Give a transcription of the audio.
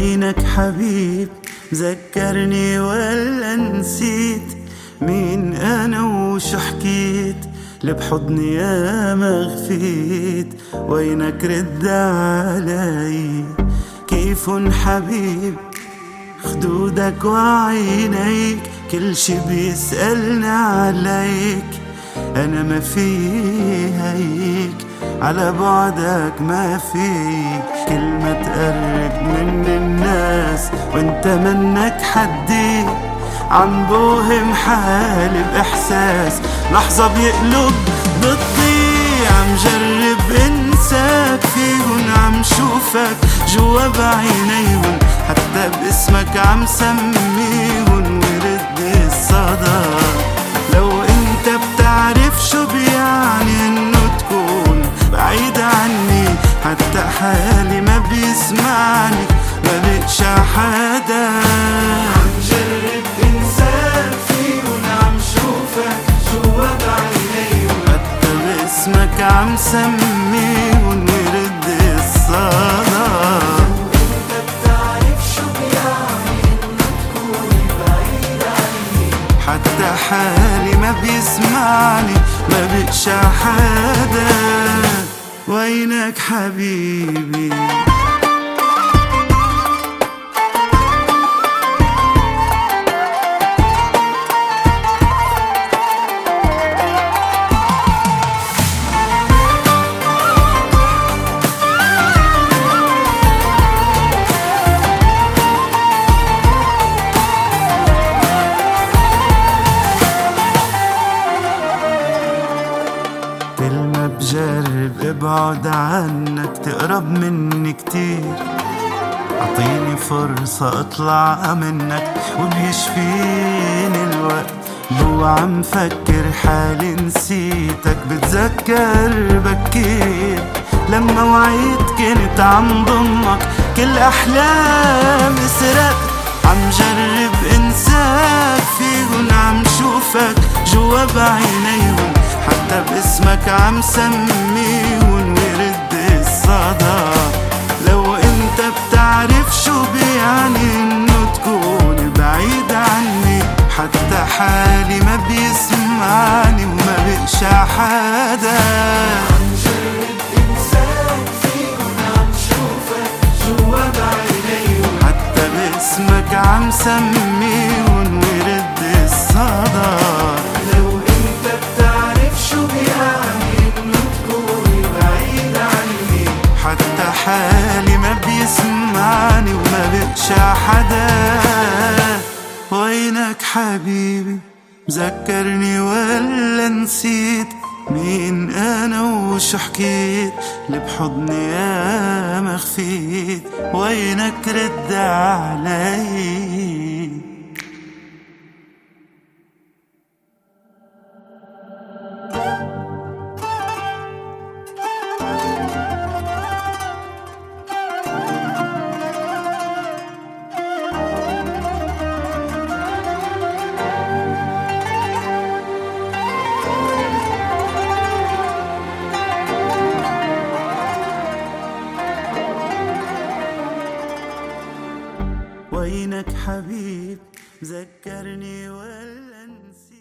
وينك حبيب؟ ذكرني ولا نسيت مين أنا وشو حكيت؟ اللي بحضني يا مغفيت، وينك رد علي؟ كيف حبيب؟ خدودك وعينيك كل شي بيسألنا عليك، أنا ما في هيك على بعدك ما فيك. كل ما تقرب من الناس وانت منك حدي، عم بوهم حالي بإحساس لحظة بيقلب ضدي. عم جرب انساك فيهن، عم شوفك جوا بعينيهن، حتى باسمك عم سميهن ورد الصدى. لو انت بتعرف شو بيعني انه تكون بعيد عني، حتى حالي ما بيسمعني ما بقشع حدا. عم جرب انساك فيهن، عم شوفك جوا بعينيهن، حتى باسمك عم سميهن ورد الصدى. حتى حالي ما بيسمعني ما بقشع حدا. وينك حبيبي؟ كل ما بجرب ابعد عنك تقرب مني كتير، اعطيني فرصة اطلع منك وبيشفيني الوقت. جوا عم فكر حالي نسيتك، بتذكر بكير لما وعيت كنت عم ضمك كل احلامي سرقت. عم جرب انساك فيهن، عم شوفك جوا بعينيهن، حتى باسمك عم سميهن ورد الصدى. لو انت بتعرف شو بيعني انه تكون بعيد عني، حتى حالي ما بيسمعني وما بقشع حدا. عم جرب انساك فيهن، عم شوفك جوا بعينيهن، حتى باسمك عم سميهن ورد الصدى. حتى حالي ما بيسمعني وما بقشع حدا. وينك حبيبي؟ مذكرني ولا نسيت مين أنا وشو حكيت؟ اللي بحضني يا مخفيت، وينك رد علي؟ وينك حبيب؟ ذكرني ولا نسيت.